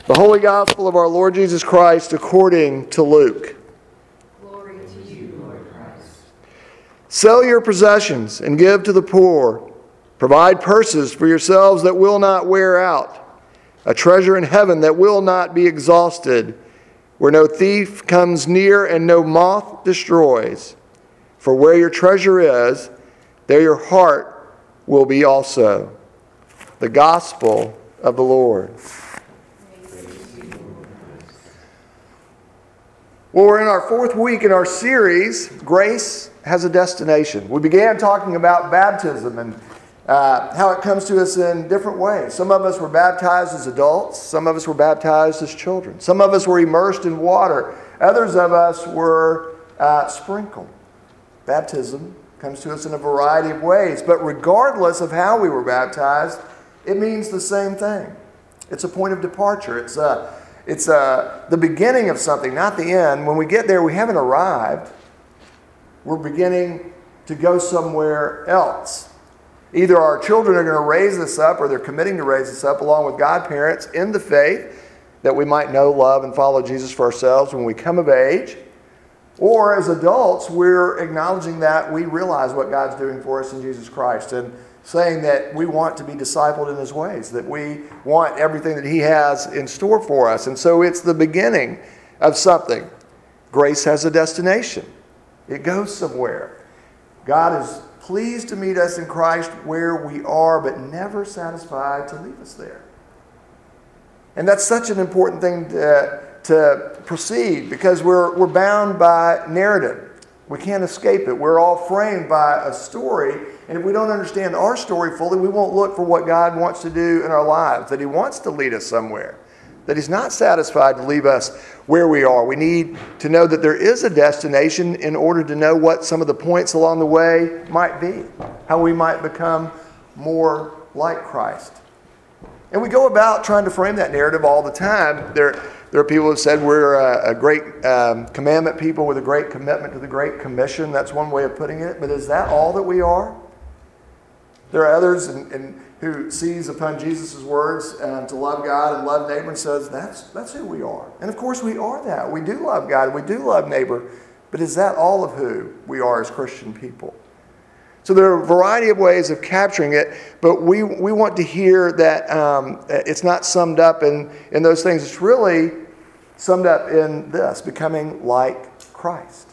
The Holy Gospel of our Lord Jesus Christ according to Luke. Glory to you, Lord Christ. Sell your possessions and give to the poor. Provide purses for yourselves that will not wear out, a treasure in heaven that will not be exhausted, where no thief comes near and no moth destroys. For where your treasure is, there your heart will be also. The Gospel of the Lord. Well, we're in our fourth week in our series, Grace Has a Destination. We began talking about baptism and how it comes to us in different ways. Some of us were baptized as adults. Some of us were baptized as children. Some of us were immersed in water. Others of us were sprinkled. Baptism comes to us in a variety of ways. But regardless of how we were baptized, it means the same thing. It's a point of departure. It's the beginning of something, not the end. When we get there, we haven't arrived. We're beginning to go somewhere else. Either our children are going to raise us up, or they're committing to raise us up along with godparents in the faith that we might know, love, and follow Jesus for ourselves when we come of age. Or as adults, we're acknowledging that we realize what God's doing for us in Jesus Christ and saying that we want to be discipled in His ways, that we want everything that He has in store for us. And so it's the beginning of something. Grace has a destination. It goes somewhere. God is pleased to meet us in Christ where we are, but never satisfied to leave us there. And that's such an important thing to proceed, because we're bound by narrative. We can't escape it. We're all framed by a story. And if we don't understand our story fully, we won't look for what God wants to do in our lives, that He wants to lead us somewhere, that He's not satisfied to leave us where we are. We need to know that there is a destination in order to know what some of the points along the way might be, how we might become more like Christ. And we go about trying to frame that narrative all the time. There are people who have said we're a great commandment people with a great commitment to the Great Commission. That's one way of putting it. But is that all that we are? There are others who seize upon Jesus' words to love God and love neighbor and says, that's who we are. And of course we are that. We do love God. We do love neighbor. But is that all of who we are as Christian people? So there are a variety of ways of capturing it, but we want to hear that it's not summed up in those things. It's really summed up in this, becoming like Christ.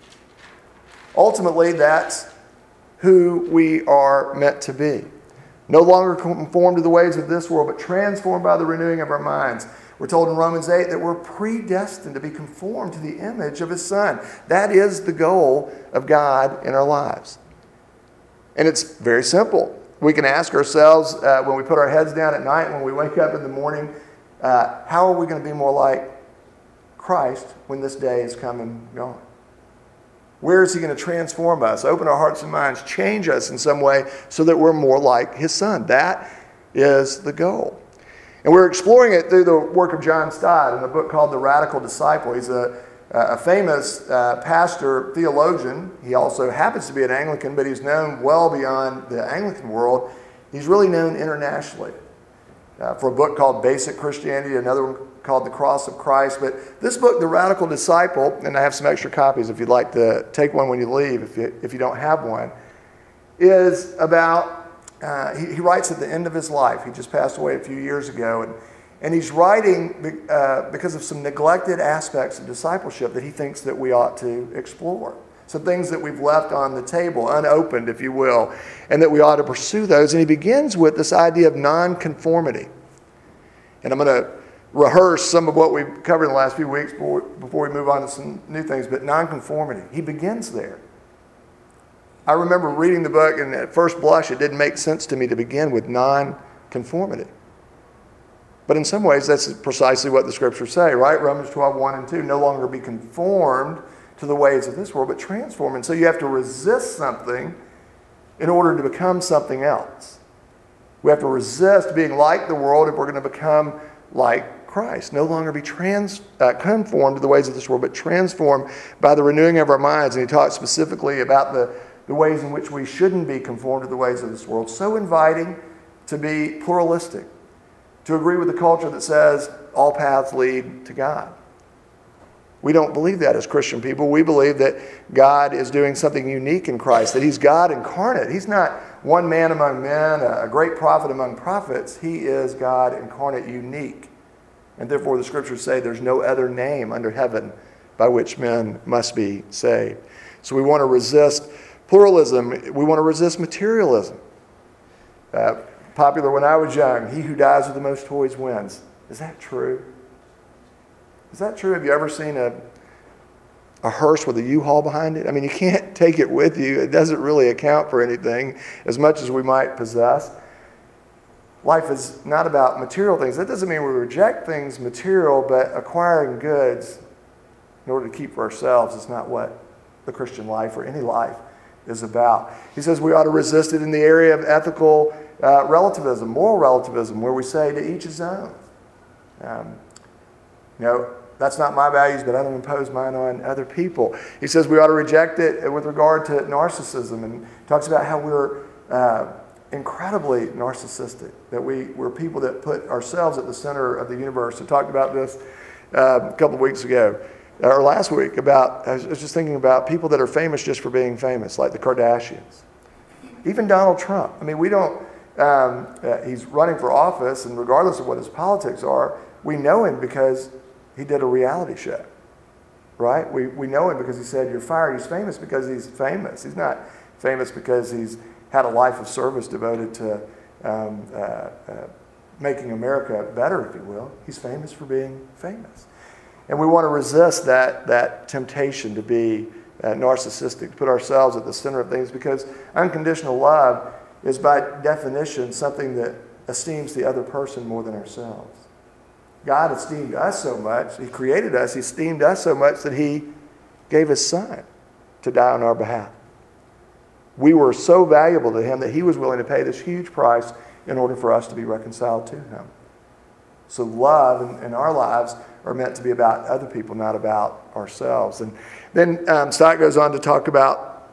Ultimately, that's who we are meant to be. No longer conformed to the ways of this world, but transformed by the renewing of our minds. We're told in Romans 8 that we're predestined to be conformed to the image of His Son. That is the goal of God in our lives. And it's very simple. We can ask ourselves when we put our heads down at night, when we wake up in the morning, how are we going to be more like Christ when this day is come and gone? Where is He going to transform us, open our hearts and minds, change us in some way so that we're more like His Son? That is the goal. And we're exploring it through the work of John Stott in a book called The Radical Disciple. He's a famous pastor, theologian. He also happens to be an Anglican, but he's known well beyond the Anglican world. He's really known internationally for a book called Basic Christianity, another one called The Cross of Christ. But this book, The Radical Disciple, and I have some extra copies if you'd like to take one when you leave, if you don't have one, is about, he writes at the end of his life. He just passed away a few years ago, and he's writing because of some neglected aspects of discipleship that he thinks that we ought to explore. Some things that we've left on the table, unopened, if you will, and that we ought to pursue those. And he begins with this idea of nonconformity. And I'm going to rehearse some of what we've covered in the last few weeks before we move on to some new things. But nonconformity, he begins there. I remember reading the book, and at first blush, it didn't make sense to me to begin with nonconformity. But in some ways, that's precisely what the Scriptures say, right? Romans 12, 1 and 2, no longer be conformed to the ways of this world, but transformed. And so you have to resist something in order to become something else. We have to resist being like the world if we're going to become like Christ. No longer be conformed to the ways of this world, but transformed by the renewing of our minds. And he talks specifically about the ways in which we shouldn't be conformed to the ways of this world. So inviting to be pluralistic, to agree with the culture that says all paths lead to God. We don't believe that as Christian people. We believe that God is doing something unique in Christ, that He's God incarnate. He's not one man among men, a great prophet among prophets. He is God incarnate, unique. And therefore the Scriptures say there's no other name under heaven by which men must be saved. So we want to resist pluralism. We want to resist materialism. Popular when I was young, he who dies with the most toys wins. Is that true? Is that true? Have you ever seen a hearse with a U-Haul behind it? I mean, you can't take it with you. It doesn't really account for anything as much as we might possess. Life is not about material things. That doesn't mean we reject things material, but acquiring goods in order to keep for ourselves is not what the Christian life or any life is about. He says we ought to resist it in the area of ethical relativism, moral relativism, where we say to each his own. That's not my values, but I don't impose mine on other people. He says we ought to reject it with regard to narcissism, and talks about how we're incredibly narcissistic, that we're people that put ourselves at the center of the universe. I talked about this a couple of weeks ago, or last week, I was just thinking about people that are famous just for being famous, like the Kardashians. Even Donald Trump. I mean, we don't, he's running for office, and regardless of what his politics are, we know him because he did a reality show, right? We know him because he said, you're fired. He's famous because he's famous. He's not famous because he's had a life of service devoted to making America better, if you will. He's famous for being famous. And we want to resist that temptation to be narcissistic, to put ourselves at the center of things, because unconditional love is by definition something that esteems the other person more than ourselves. God esteemed us so much, He created us, He esteemed us so much that He gave His Son to die on our behalf. We were so valuable to Him that He was willing to pay this huge price in order for us to be reconciled to Him. So love in our lives are meant to be about other people, not about ourselves. And then Stott goes on to talk about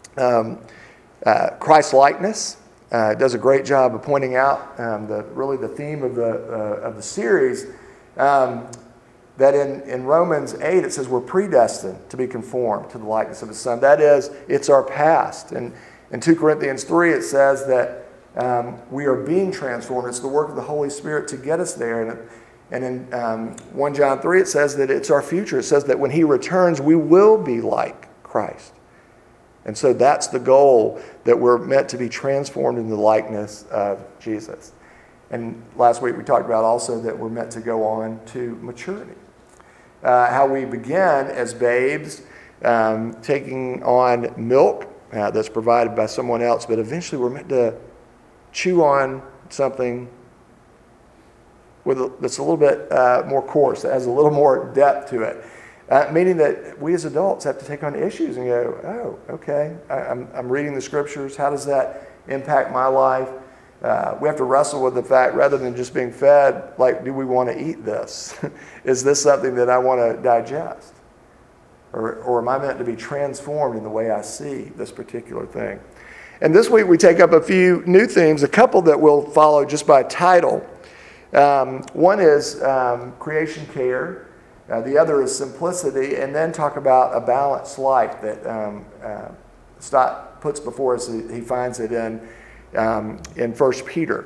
Christ-likeness. Does a great job of pointing out the theme of the series, that in Romans 8 it says we're predestined to be conformed to the likeness of His Son. That is, it's our past. And in 2 Corinthians 3 it says that we are being transformed. It's the work of the Holy Spirit to get us there. And in 1 John 3 it says that it's our future. It says that when He returns we will be like Christ. And so that's the goal, that we're meant to be transformed in the likeness of Jesus. And last week we talked about also that we're meant to go on to maturity. How we begin as babes, taking on milk that's provided by someone else, but eventually we're meant to chew on something that's a little bit more coarse, that has a little more depth to it. Meaning that we as adults have to take on issues and go, oh, okay, I'm reading the Scriptures. How does that impact my life? We have to wrestle with the fact, rather than just being fed, like, do we want to eat this? Is this something that I want to digest? Or am I meant to be transformed in the way I see this particular thing? And this week we take up a few new themes, a couple that we'll follow just by title. One is creation care. The other is simplicity, and then talk about a balanced life that Stott puts before us. He finds it in 1 Peter.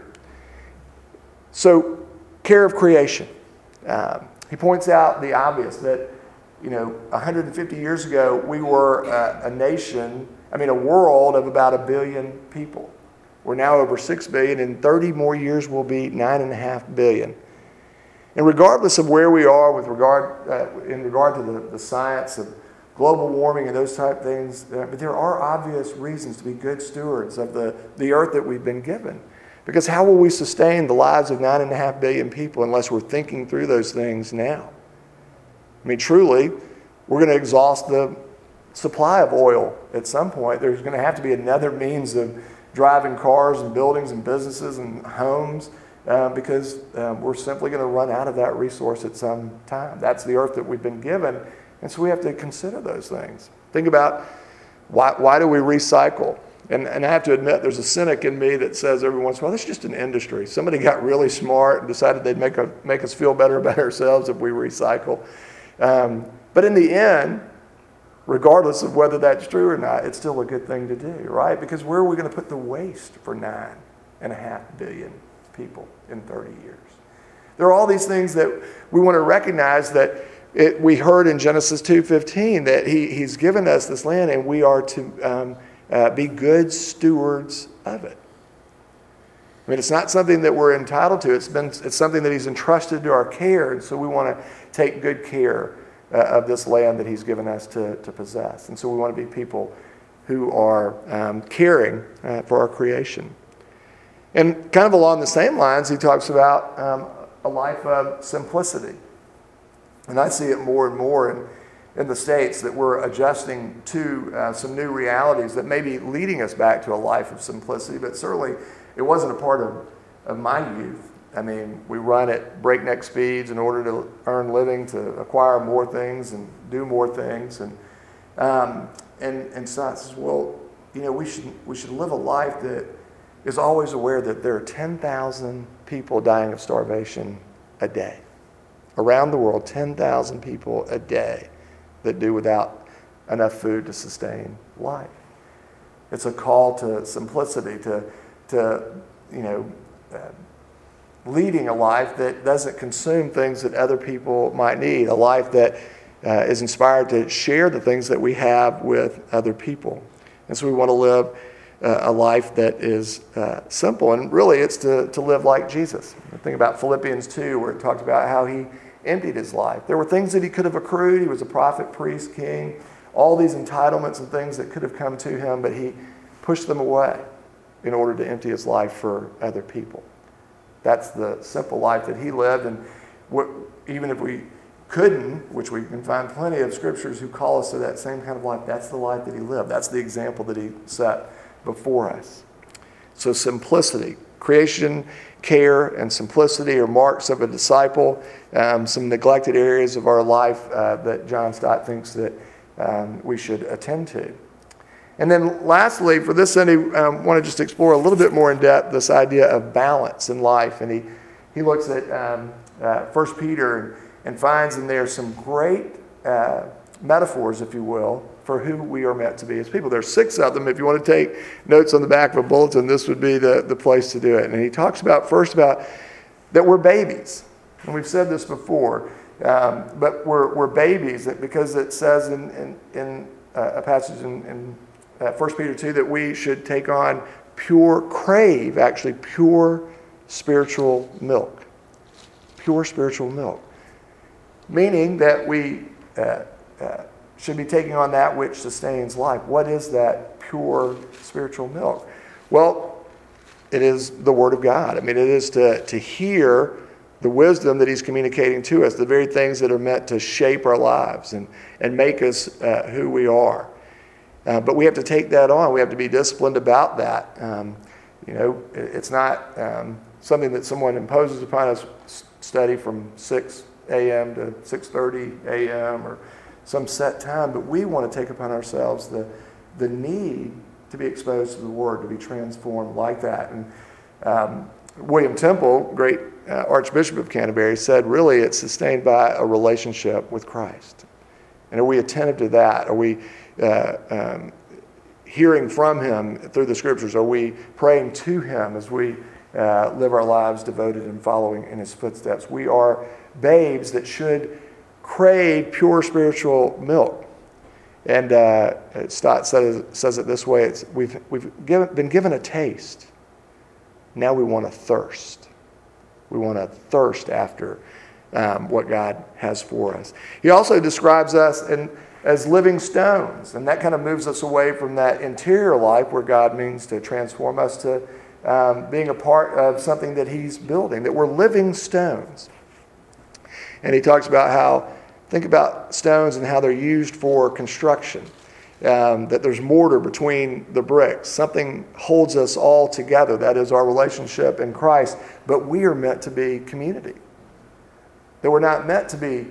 So, care of creation. He points out the obvious, that 150 years ago we were a world of about 1 billion people. We're now over 6 billion. In 30 more years we'll be 9.5 billion. And regardless of where we are in regard to the science of global warming and those type of things, but there are obvious reasons to be good stewards of the earth that we've been given. Because how will we sustain the lives of 9.5 billion people unless we're thinking through those things now? I mean, truly, we're going to exhaust the supply of oil at some point. There's going to have to be another means of driving cars and buildings and businesses and homes, because we're simply going to run out of that resource at some time. That's the earth that we've been given, and so we have to consider those things. Think about why do we recycle? And I have to admit, there's a cynic in me that says every once in a while, that's just an industry. Somebody got really smart and decided they'd make us feel better about ourselves if we recycle. But in the end, regardless of whether that's true or not, it's still a good thing to do, right? Because where are we going to put the waste for 9.5 billion people in 30 years? There are all these things that we want to recognize that we heard in Genesis 2:15 that he's given us this land and we are to be good stewards of it. I mean, it's not something that we're entitled to. It's something that he's entrusted to our care, and so we want to take good care of this land that he's given us to possess. And so we want to be people who are caring for our creation. And kind of along the same lines, he talks about a life of simplicity. And I see it more and more in the States that we're adjusting to some new realities that may be leading us back to a life of simplicity, but certainly it wasn't a part of my youth. I mean, we run at breakneck speeds in order to earn living, to acquire more things and do more things. And Scott says, well, we should live a life that is always aware that there are 10,000 people dying of starvation a day. Around the world, 10,000 people a day that do without enough food to sustain life. It's a call to simplicity, to leading a life that doesn't consume things that other people might need, a life that is inspired to share the things that we have with other people. And so we want to live a life that is simple. And really, it's to live like Jesus. Think about Philippians 2, where it talked about how he emptied his life. There were things that he could have accrued. He was a prophet, priest, king, all these entitlements and things that could have come to him, but he pushed them away in order to empty his life for other people. That's the simple life that he lived. And even if we couldn't, which we can find plenty of scriptures who call us to that same kind of life, that's the life that he lived. That's the example that he set before us. So simplicity, creation, care, and simplicity are marks of a disciple. Some neglected areas of our life that John Stott thinks that we should attend to. And then lastly, for this Sunday, I want to just explore a little bit more in depth this idea of balance in life. And he looks at 1 Peter and finds in there some great metaphors, if you will, for who we are meant to be as people. There's 6 of them. If you want to take notes on the back of a bulletin, this would be the place to do it. And he talks first about that we're babies. And we've said this before, but we're babies because it says in a passage in 1 Peter 2 that we should take on pure spiritual milk. Pure spiritual milk. Meaning that we should be taking on that which sustains life. What is that pure spiritual milk? Well, it is the Word of God. I mean, it is to hear the wisdom that he's communicating to us, the very things that are meant to shape our lives and make us who we are. But we have to take that on. We have to be disciplined about that. It's not something that someone imposes upon us, study from 6 a.m. to 6:30 a.m. or some set time, but we want to take upon ourselves the need to be exposed to the Word, to be transformed like that. And William Temple, great Archbishop of Canterbury, said really it's sustained by a relationship with Christ. And are we attentive to that? Are we hearing from him through the Scriptures? Are we praying to him as we live our lives devoted and following in his footsteps? We are babes that should crave pure spiritual milk. And Stott says it this way: we've been given a taste. Now we want to thirst. We want to thirst after what God has for us. He also describes us as living stones, and that kind of moves us away from that interior life where God means to transform us to being a part of something that he's building, that we're living stones. And he talks about think about stones and how they're used for construction, that there's mortar between the bricks. Something holds us all together. That is our relationship in Christ. But we are meant to be community. That we're not meant to be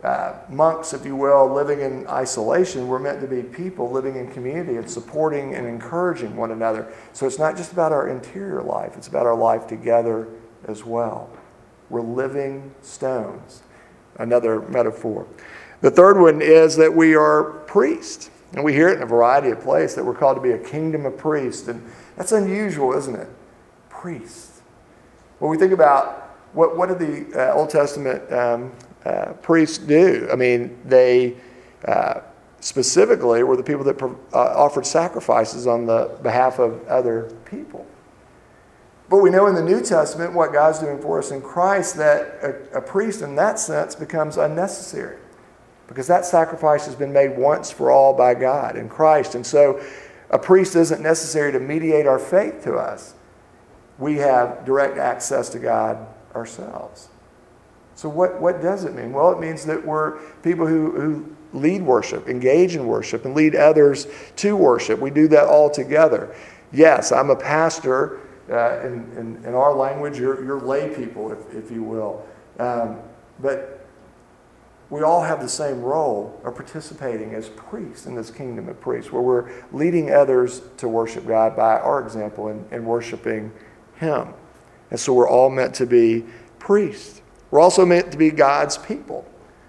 monks, if you will, living in isolation. We're meant to be people living in community and supporting and encouraging one another. So it's not just about our interior life, it's about our life together as well. We're living stones. Another metaphor. The third one is that we are priests. And we hear it in a variety of places that we're called to be a kingdom of priests. And that's unusual, isn't it? Priests. When we think about what did the Old Testament priests do? I mean, they specifically were the people that offered sacrifices on the behalf of other people. But we know in the New Testament what God's doing for us in Christ, that a priest in that sense becomes unnecessary because that sacrifice has been made once for all by God in Christ. And so a priest isn't necessary to mediate our faith to us. We have direct access to God ourselves. So what does it mean? Well, it means that we're people who lead worship, engage in worship, and lead others to worship. We do that all together. Yes, I'm a pastor. In our language, you're lay people, if you will. But we all have the same role of participating as priests in this kingdom of priests, where we're leading others to worship God by our example and worshiping Him. And so we're all meant to be priests. We're also meant to be God's people.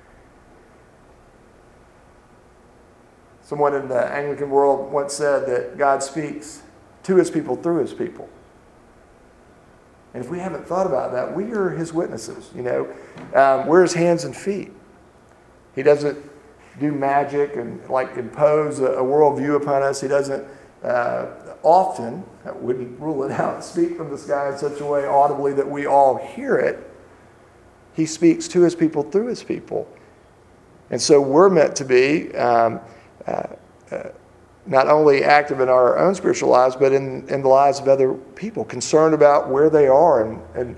Someone in the Anglican world once said that God speaks to His people through His people. And if we haven't thought about that, we are His witnesses, We're His hands and feet. He doesn't do magic and impose a worldview upon us. He doesn't often, I wouldn't rule it out, speak from the sky in such a way audibly that we all hear it. He speaks to His people through His people. And so we're meant to be not only active in our own spiritual lives, but in the lives of other people, concerned about where they are and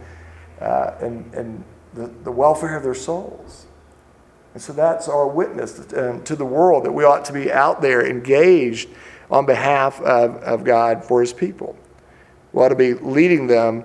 the welfare of their souls. And so that's our witness to the world, that we ought to be out there engaged on behalf of God for His people. We ought to be leading them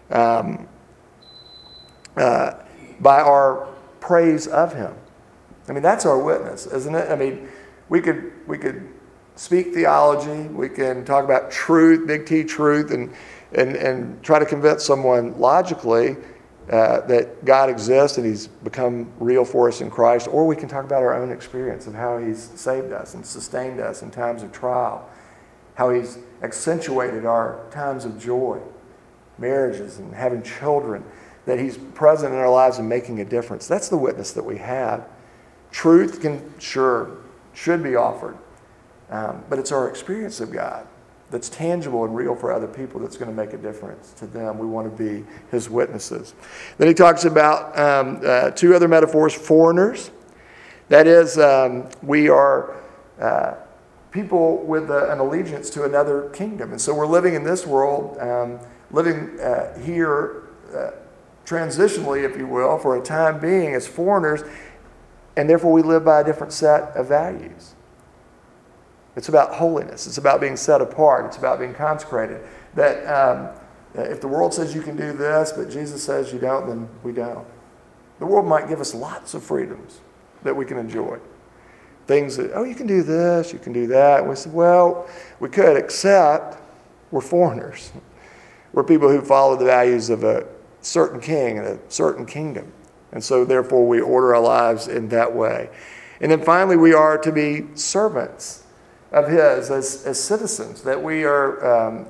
by our praise of Him. I mean, that's our witness, isn't it? I mean, we could speak theology, we can talk about truth, big T truth, and try to convince someone logically that God exists and He's become real for us in Christ, or we can talk about our own experience of how He's saved us and sustained us in times of trial, how He's accentuated our times of joy, marriages and having children, that He's present in our lives and making a difference. That's the witness that we have. Truth should be offered. But it's our experience of God that's tangible and real for other people that's going to make a difference to them. We want to be His witnesses. Then he talks about two other metaphors, foreigners. That is, we are people with an allegiance to another kingdom. And so we're living in this world, living here transitionally, if you will, for a time being as foreigners, and therefore we live by a different set of values. It's about holiness. It's about being set apart. It's about being consecrated. That if the world says you can do this, but Jesus says you don't, then we don't. The world might give us lots of freedoms that we can enjoy. Things that, you can do this, you can do that. And we said, well, we could, except we're foreigners. We're people who follow the values of a certain king and a certain kingdom. And so therefore we order our lives in that way. And then finally we are to be servants of His as citizens, that we are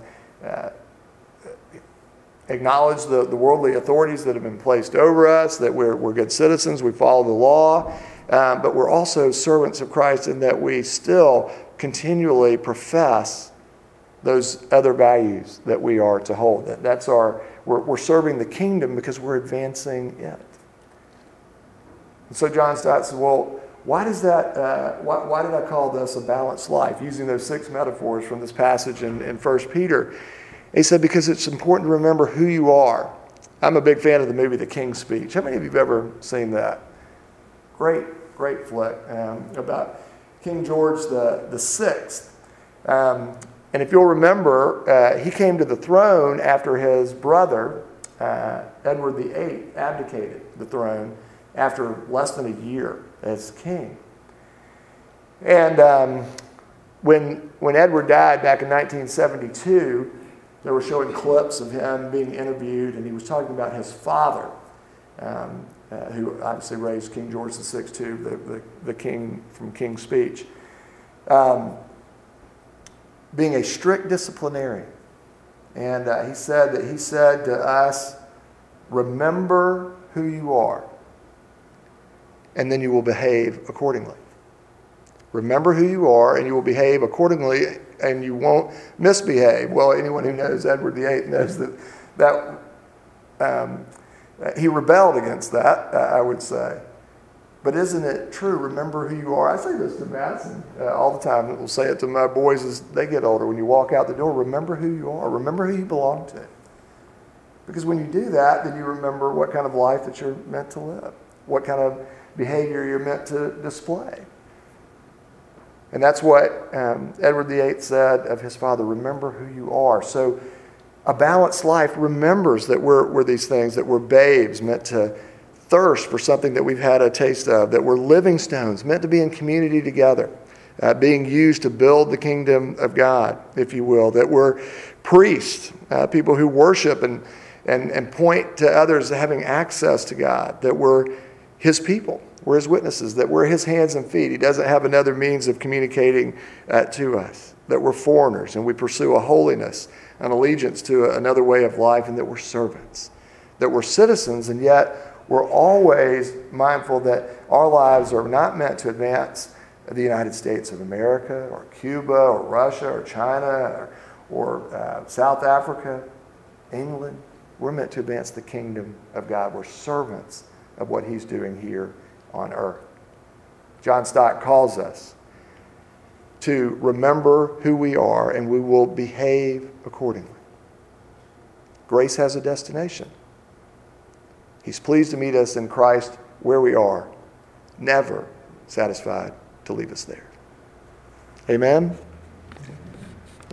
acknowledge the worldly authorities that have been placed over us, that we're good citizens, we follow the law, but we're also servants of Christ in that we still continually profess those other values that we are to hold. That's we're serving the kingdom because we're advancing it. And so John Stott says, well, why does that? Why did I call this a balanced life? Using those 6 metaphors from this passage in 1 Peter. He said, because it's important to remember who you are. I'm a big fan of the movie The King's Speech. How many of you have ever seen that? Great flick about King George the Sixth. And if you'll remember, he came to the throne after his brother, Edward VIII, abdicated the throne after less than a year as king. And when Edward died back in 1972, they were showing clips of him being interviewed, and he was talking about his father, who obviously raised King George VI too, the king from King's Speech, being a strict disciplinarian. And he said to us, remember who you are, and then you will behave accordingly. Remember who you are, and you will behave accordingly, and you won't misbehave. Well, anyone who knows Edward VIII knows that he rebelled against that, I would say. But isn't it true? Remember who you are. I say this to Madison all the time. We'll say it to my boys as they get older. When you walk out the door, remember who you are. Remember who you belong to. Because when you do that, then you remember what kind of life that you're meant to live, what kind of behavior you're meant to display. And that's what Edward VIII said of his father, remember who you are. So a balanced life remembers that we're these things, that we're babes meant to thirst for something that we've had a taste of, that we're living stones meant to be in community together, being used to build the kingdom of God, if you will, that we're priests, people who worship and point to others having access to God, that we're his people. We're his witnesses, that we're his hands and feet. He doesn't have another means of communicating to us, that we're foreigners and we pursue a holiness, an allegiance to another way of life, and that we're servants, that we're citizens, and yet we're always mindful that our lives are not meant to advance the United States of America or Cuba or Russia or China or South Africa, England. We're meant to advance the kingdom of God. We're servants of what he's doing here on earth. John Stott calls us to remember who we are, and we will behave accordingly. Grace has a destination. He's pleased to meet us in Christ where we are, never satisfied to leave us there. Amen?